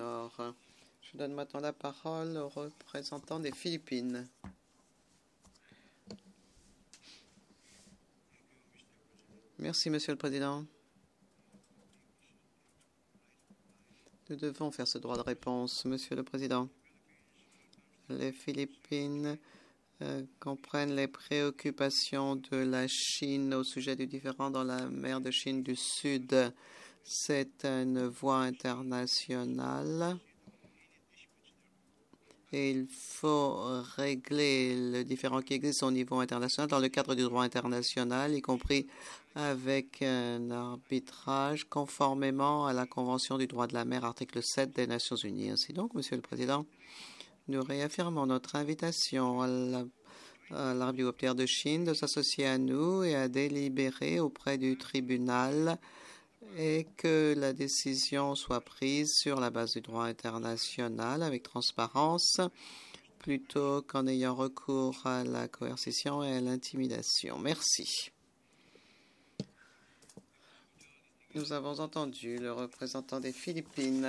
Nord. Je donne maintenant la parole au représentant des Philippines. Merci, Monsieur le Président. Nous devons faire ce droit de réponse, Monsieur le Président. Les Philippines comprennent les préoccupations de la Chine au sujet du différend dans la mer de Chine du Sud. C'est une voie internationale et il faut régler le différend qui existe au niveau international dans le cadre du droit international, y compris avec un arbitrage conformément à la Convention du droit de la mer, article 7 des Nations Unies. Ainsi donc, Monsieur le Président, nous réaffirmons notre invitation à l'Arabie populaire de Chine de s'associer à nous et à délibérer auprès du tribunal et que la décision soit prise sur la base du droit international avec transparence plutôt qu'en ayant recours à la coercition et à l'intimidation. Merci. Nous avons entendu le représentant des Philippines.